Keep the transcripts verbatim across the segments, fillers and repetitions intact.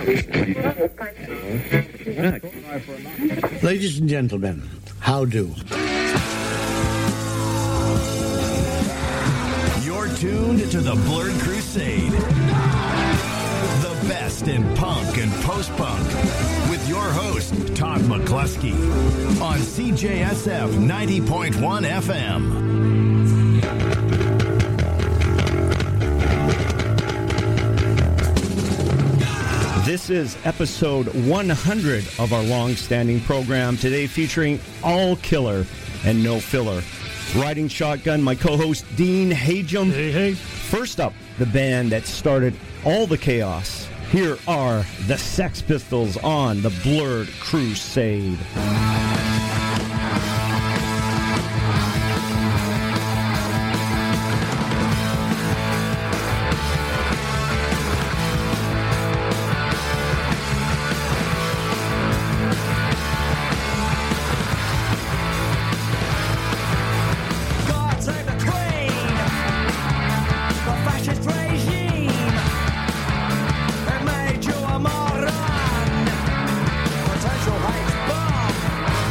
Ladies and gentlemen, how do? You're tuned to the Blurred Crusade. The best in punk and post-punk. With your host, Todd McCluskey. On C J S F ninety point one F M. This is episode one hundred of our long-standing program, today featuring all killer and no filler. Riding shotgun, my co-host Dean Hajum. Hey, hey. First up, the band that started all the chaos. Here are the Sex Pistols on the Blurred Crusade. Potential hate bomb.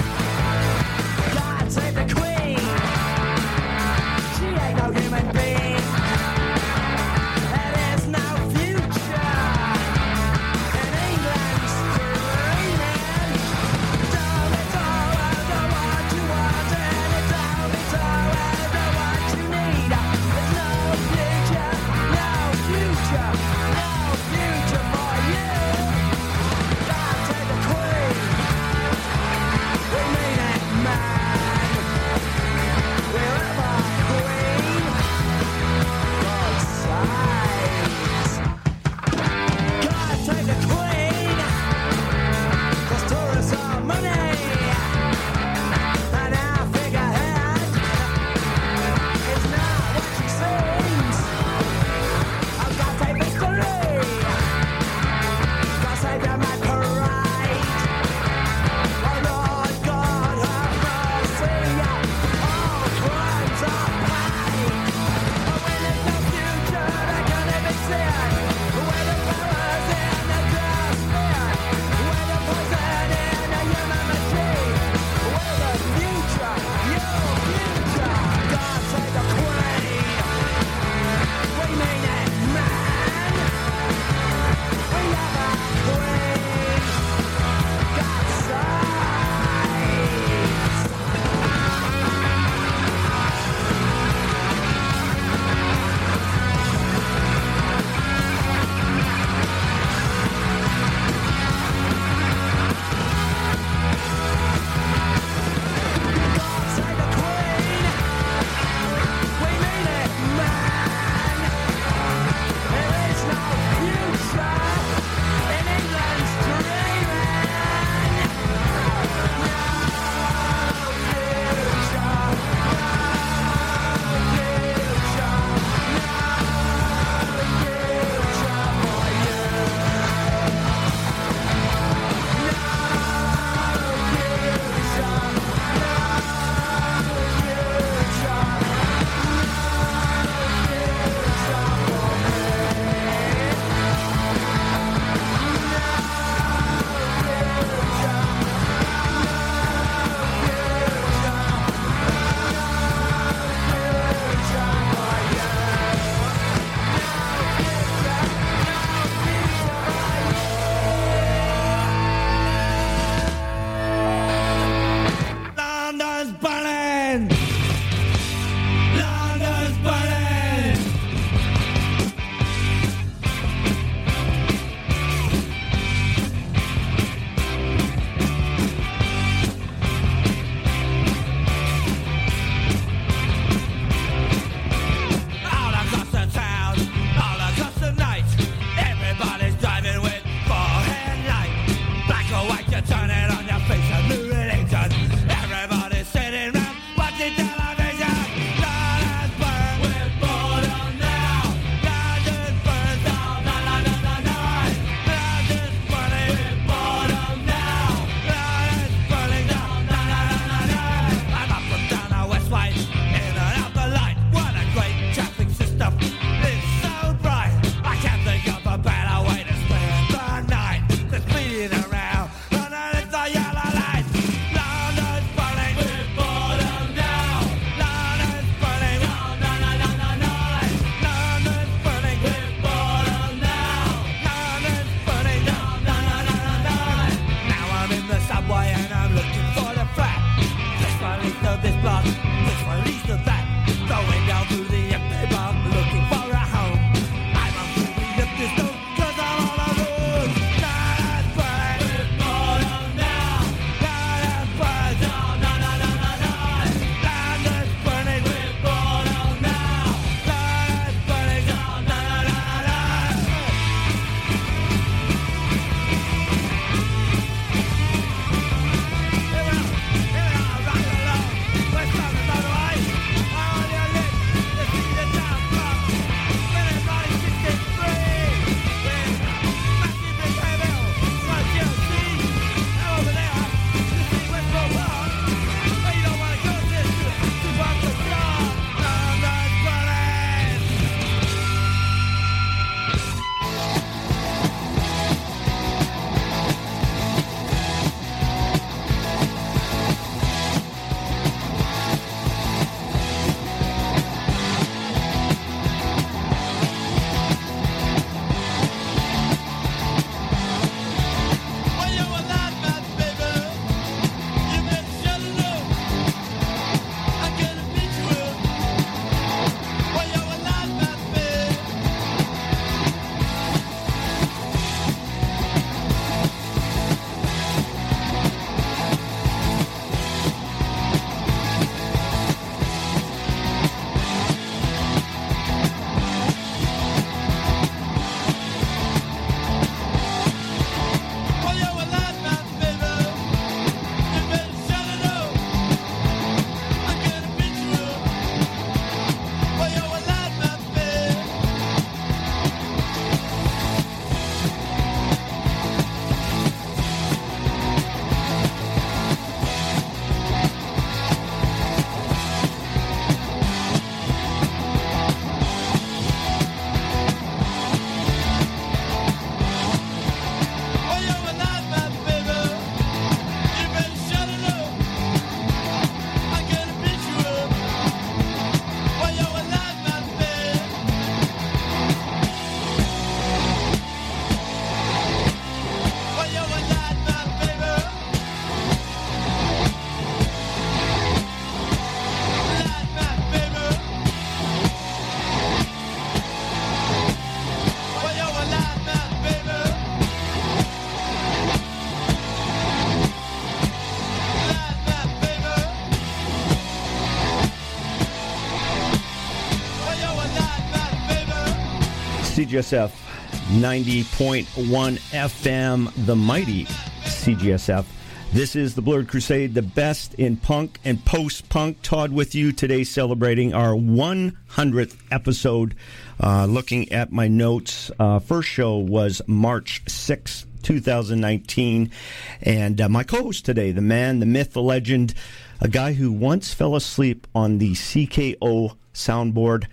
C G S F ninety point one F M, the mighty C G S F. This is the Blurred Crusade, the best in punk and post-punk. Todd with you today, celebrating our one hundredth episode. Uh, looking at my notes, uh, first show was March sixth, twenty nineteen. And uh, my co-host today, the man, the myth, the legend, a guy who once fell asleep on the C K O soundboard,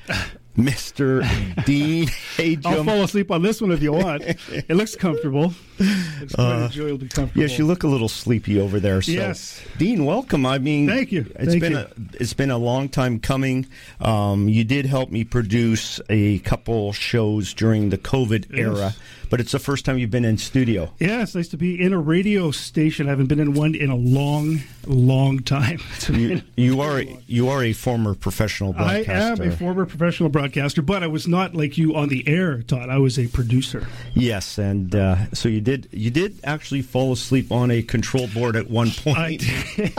Mister Dean Hagem. I'll fall asleep on this one if you want. It looks comfortable. It's quite uh, enjoyably comfortable. Yes, you look a little sleepy over there. So. Yes. Dean, welcome. I mean, thank you. It's Thank been you. a it's been a long time coming. Um, you did help me produce a couple shows during the COVID yes. era, but it's the first time you've been in studio. Yeah, it's nice to be in a radio station. I haven't been in one in a long, long time. You, you are you are a former professional broadcaster. I am a former professional broadcaster, but I was not like you on the air, Todd. I was a producer. Yes, and uh, so you did you did actually fall asleep on a control board at one point. I did.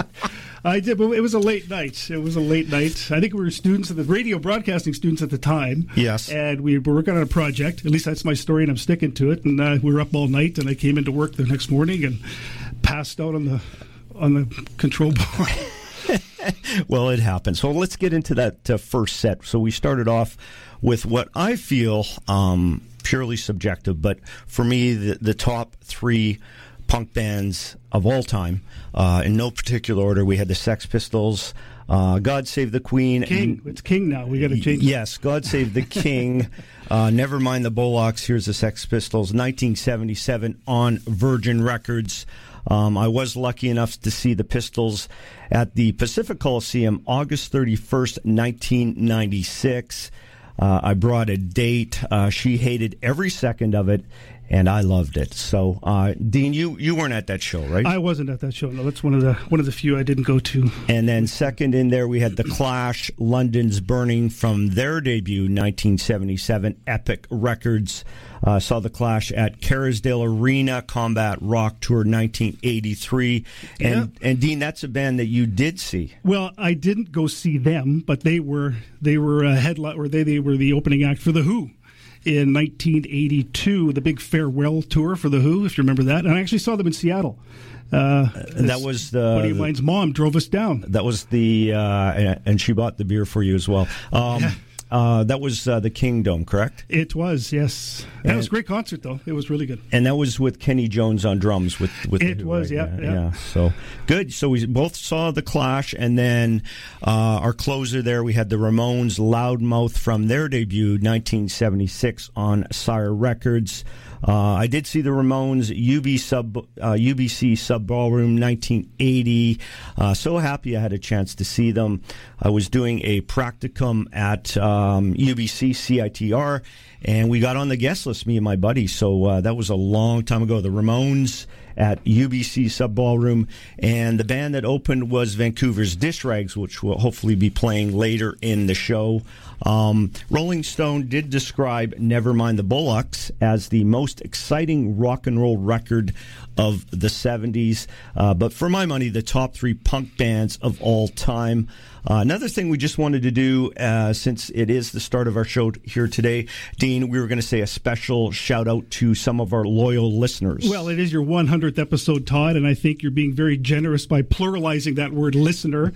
I did, but it was a late night. It was a late night. I think we were students, at the radio broadcasting students at the time. Yes. And we were working on a project. At least that's my story, and I'm sticking to it. And uh, we were up all night, and I came into work the next morning and passed out on the on the control board. Well, it happened. So let's get into that uh, first set. So we started off with what I feel um, purely subjective, but for me, the, the top three punk bands of all time, uh, in no particular order. We had the Sex Pistols, uh, God Save the Queen. King. It's King now. We got to change. Yes, God Save the King. uh, Never Mind the Bullocks. Here's the Sex Pistols, nineteen seventy-seven on Virgin Records. Um, I was lucky enough to see the Pistols at the Pacific Coliseum August thirty-first, nineteen ninety-six. Uh, I brought a date. Uh, she hated every second of it, and I loved it. So, uh, Dean, you, you weren't at that show, right? I wasn't at that show. No, that's one of the one of the few I didn't go to. And then second in there, we had The Clash, London's Burning, from their debut, nineteen seventy-seven, Epic Records. Uh, saw The Clash at Kerrisdale Arena, Combat Rock Tour, nineteen eighty-three. And, yeah. and Dean, that's a band that you did see. Well, I didn't go see them, but they were they were a headline, or they they were the opening act for The Who in nineteen eighty-two, the big farewell tour for The Who, if you remember that. And I actually saw them in Seattle. Uh, that was the buddy of mine's mom drove us down. That was the uh, and she bought the beer for you as well. Um, yeah. Uh, that was uh, the Kingdom, correct? It was, yes. That and, was a great concert, though. It was really good. And that was with Kenny Jones on drums. With, with it the Who, was, right? yeah, yeah, yeah. yeah. So good. So we both saw The Clash, and then uh, our closer there, we had the Ramones, Loudmouth, from their debut, nineteen seventy-six, on Sire Records. Uh, I did see the Ramones, U B sub uh, U B C Sub Ballroom, nineteen eighty. Uh, so happy I had a chance to see them. I was doing a practicum at um, U B C C I T R, and we got on the guest list, me and my buddy. So uh, that was a long time ago. The Ramones at U B C Sub Ballroom, and the band that opened was Vancouver's Dish Rags, which will hopefully be playing later in the show. Um, Rolling Stone did describe Nevermind the Bullocks as the most exciting rock and roll record of the seventies, uh, but for my money, the top three punk bands of all time. Uh, another thing we just wanted to do, uh, since it is the start of our show here today, Dean, we were going to say a special shout out to some of our loyal listeners. Well, it is your one hundredth episode, Todd, and I think you're being very generous by pluralizing that word listener.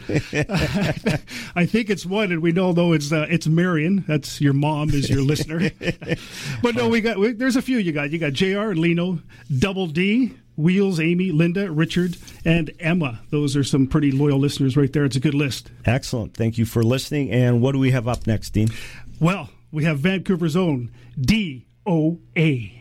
I think it's one, and we know, though, it's uh, it's Marion. That's your mom is your listener. But no, we got we, there's a few you got. You got J R, Lino, Double D, Wheels, Amy, Linda, Richard, and Emma. Those are some pretty loyal listeners right there. It's a good list. Excellent. Thank you for listening. And what do we have up next, Dean? Well, we have Vancouver's own D O A.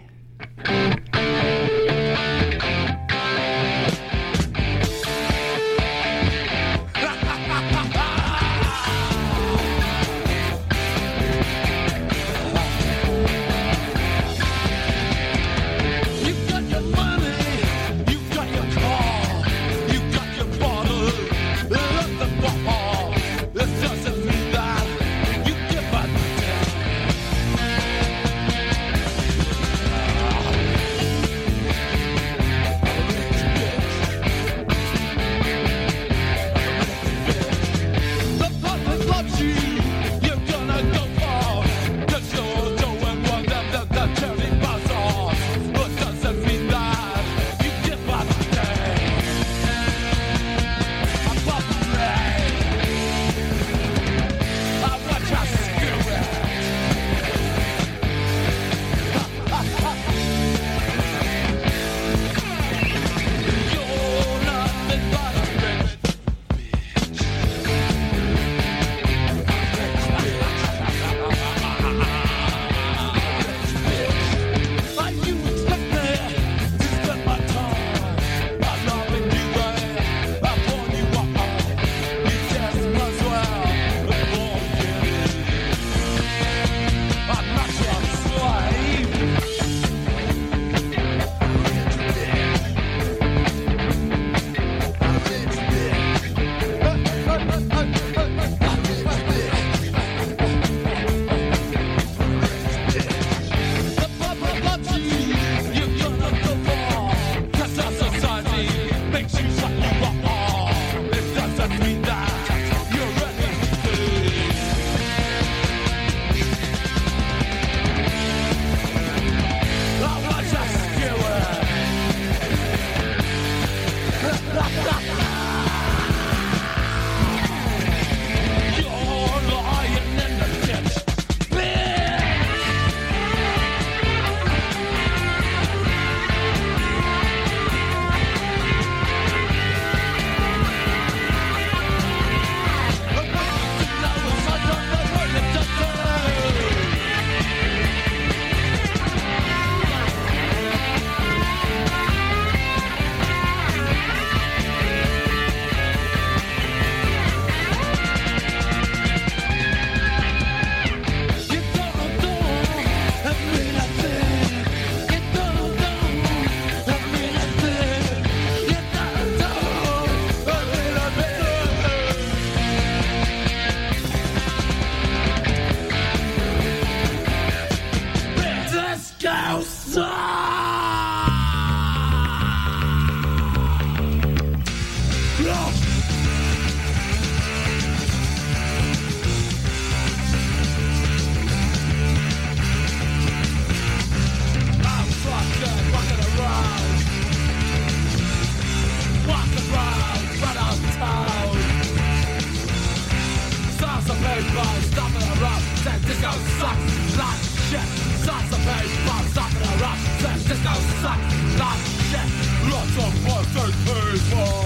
Disco sucks like shit. Sucks a bass, but sucks in a rock. Disco sucks like shit. Lots of plastic people.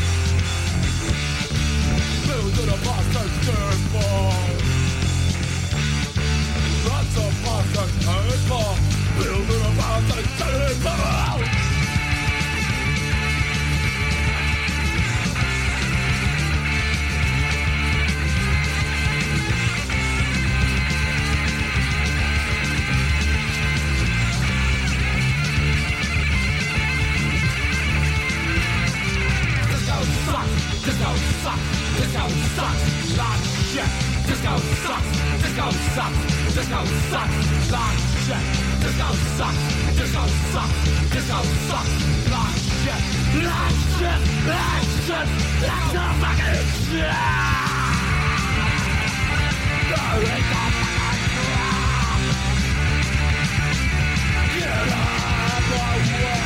Build in a plastic people. Lots of plastic people. Build in a plastic people. Disco sucks, disco sucks like shit. Disco sucks, disco sucks, disco sucks like shit. Disco sucks, disco sucks, disco sucks like shit. Like shit, like shit, like the fucking shit. There ain't no fucking crap. Get out of the way.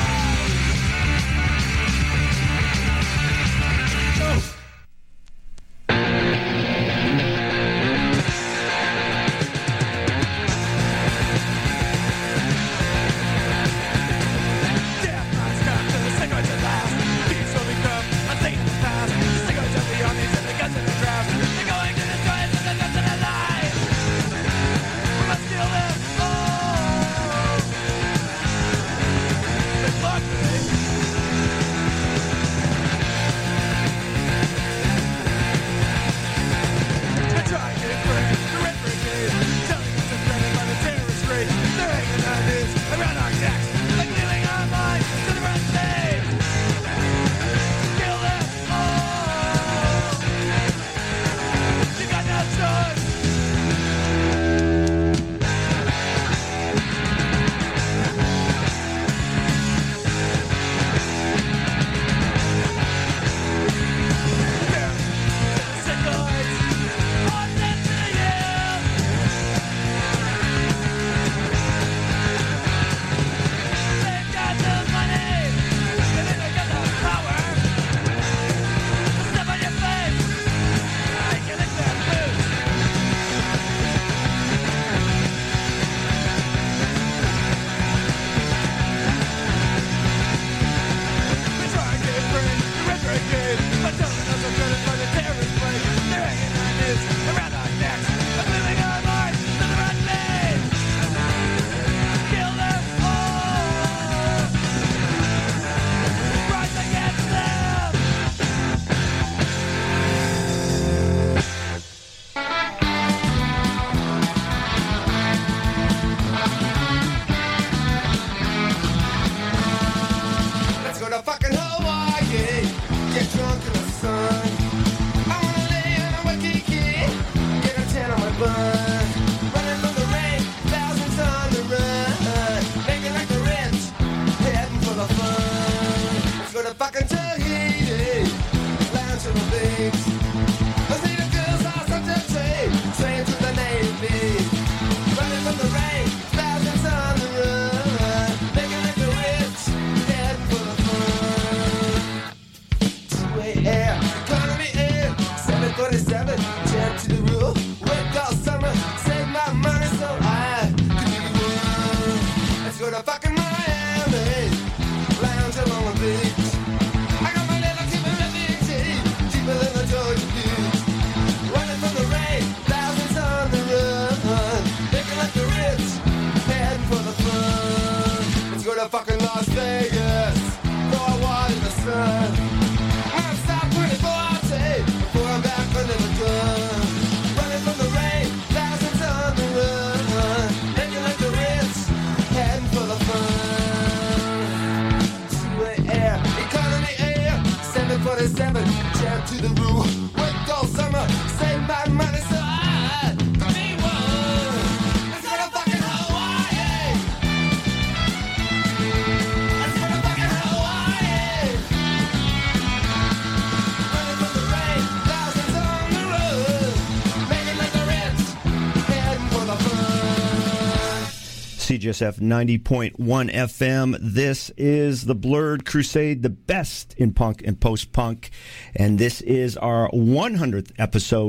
C J S F ninety point one F M. This is the Blurred Crusade, the best in punk and post-punk. And this is our one hundredth episode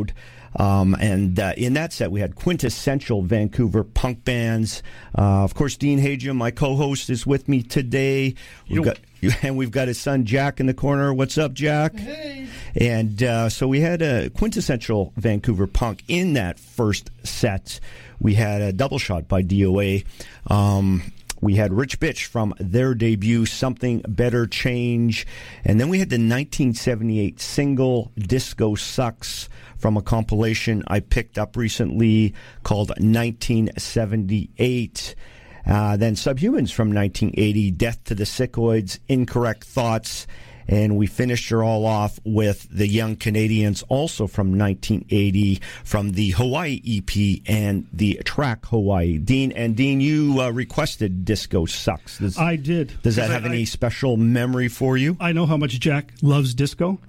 Um, and uh, in that set, we had quintessential Vancouver punk bands. Uh, of course, Dean Hajim, my co-host, is with me today. We've got, and we've got his son, Jack, in the corner. What's up, Jack? Hey. And uh, so we had a quintessential Vancouver punk in that first set. We had a double shot by D O A. Um, we had Rich Bitch from their debut, Something Better Change. And then we had the nineteen seventy-eight single, Disco Sucks, from a compilation I picked up recently called nineteen seventy-eight. Uh, then Subhumans from nineteen eighty, Death to the Sickoids, Incorrect Thoughts. And we finished her all off with the Young Canadians, also from nineteen eighty, from the Hawaii E P and the track Hawaii. Dean, and Dean, you uh, requested Disco Sucks. Does, I did. Does that have I, any special memory for you? I know how much Jack loves disco,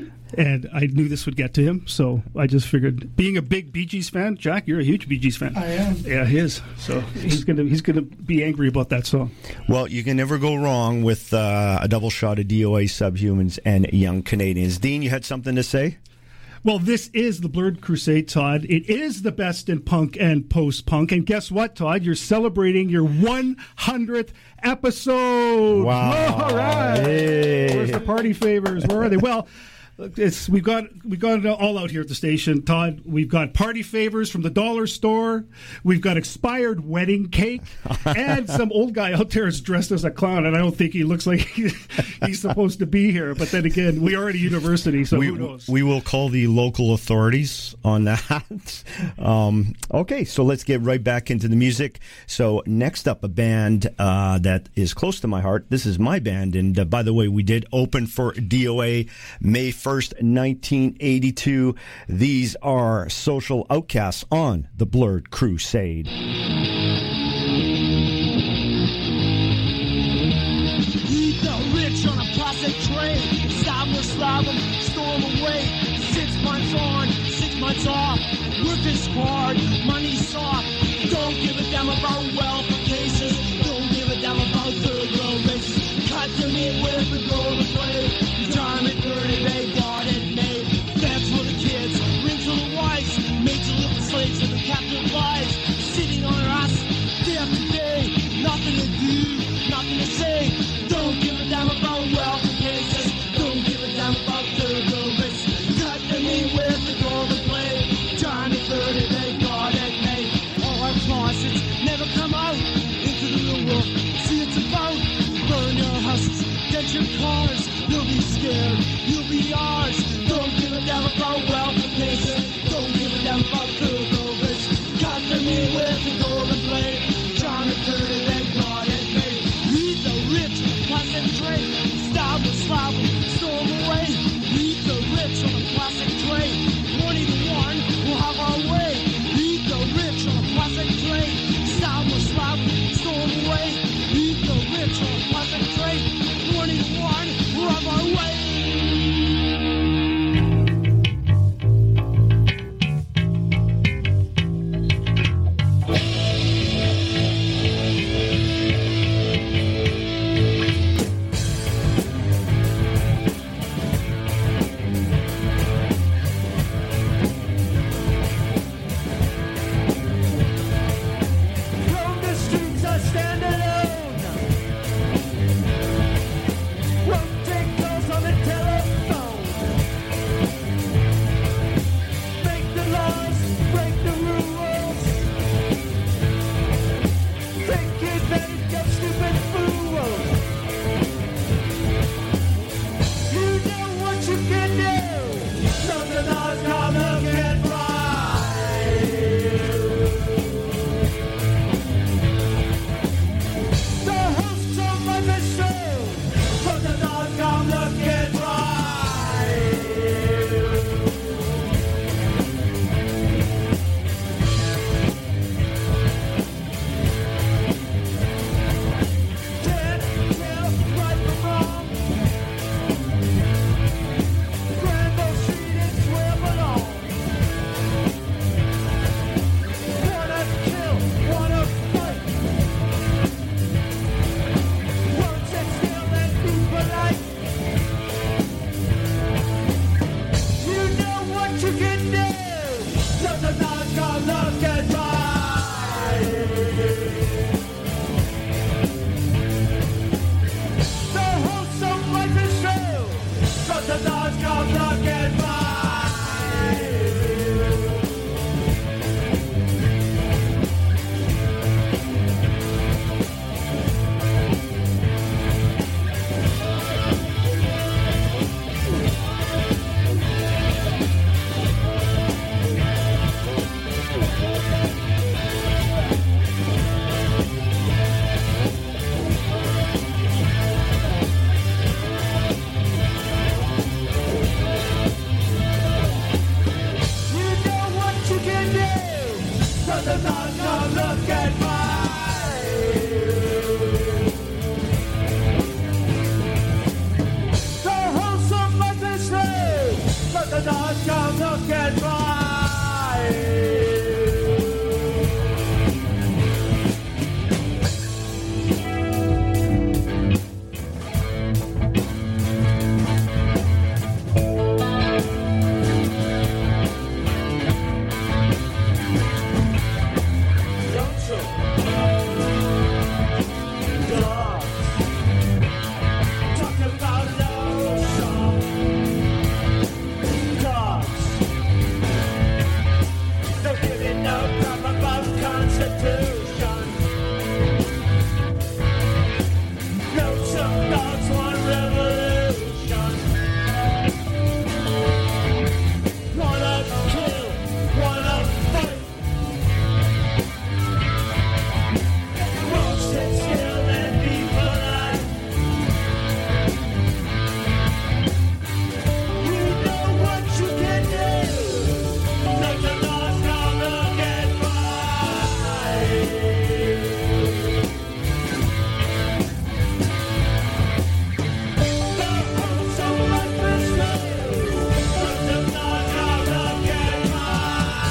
and I knew this would get to him, so I just figured, being a big Bee Gees fan, Jack, you're a huge Bee Gees fan. I am. Yeah, he is. So he's gonna he's gonna be angry about that song. Well, you can never go wrong with uh, a double shot of D O A, Subhumans, and Young Canadians. Dean, you had something to say? Well, this is the Blurred Crusade, Todd. It is the best in punk and post-punk. And guess what, Todd? You're celebrating your one hundredth episode. Wow. All right. Hey. Where's the party favors? Where are they? Well, it's, we've got we've got it all out here at the station, Todd. We've got party favors from the dollar store. We've got expired wedding cake, and some old guy out there is dressed as a clown, and I don't think he looks like he, he's supposed to be here. But then again, we are at a university, so we, who knows? We will call the local authorities on that. um, okay, so let's get right back into the music. So next up, a band uh, that is close to my heart. This is my band, and uh, by the way, we did open for D O A May first, nineteen eighty-two. These are Social Outcasts on the Blurred Crusade. Eat the rich on a plastic tray. Stop or slab them, storm away. Six months on, six months off. Work is hard, money's soft. Don't give a damn about welfare cases. Don't give a damn about third world races. Cut them in with the golden blade. Retirement dirty, they got it made. That's for the kids, rings for the wives. Made to little slaves of the captive lives. Sitting on our ass, day after day. Nothing to do, nothing to say. Don't give a damn about welfare cases. Don't give a damn about third world races. Cut them in with the golden blade. Retirement dirty, they got it made. All our closets never come out into the real world. See, it's about burn your houses, get your cars. You'll be scared, you'll be ours. Don't give a damn about welfare cases. Don't give a damn about third world races. Cut them in with the golden blade. John and Curtis, they got it made. Eat the rich, plastic tray. Stop and slap them, storm away. Eat the rich on a plastic tray. Twenty to one, we'll have our way. Eat the rich on a plastic tray. Stop and slap them, storm away. Eat the rich on a plastic tray. Twenty to one, we'll have our way. Some dogs want revolution. Wanna kill, wanna fight. Won't sit still and be polite. You know what you can do. Let the laws come and get by. So much betrayal. Let the laws come and get by.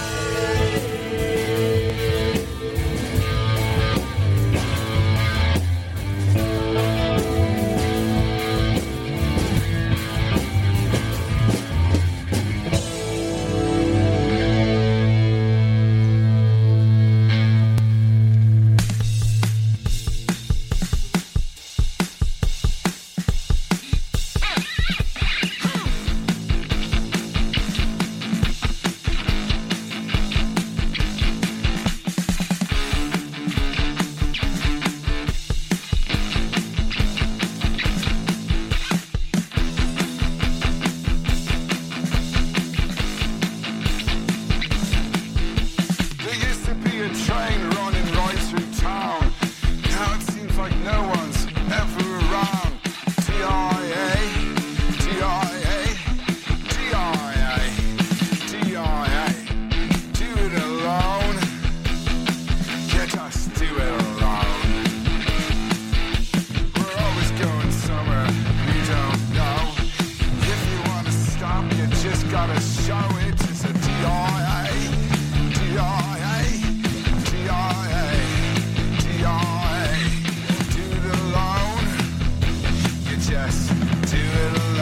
There used to be a train running right through town. Now it seems like no one's ever around. T I A, T I A, T I A, T I A. Do it alone. Yeah, just do it alone. We're always going somewhere we don't know. If you want to stop, you just gotta show it. It's a T I A. T I A, T I A, T I A. Do it alone. You just do it alone.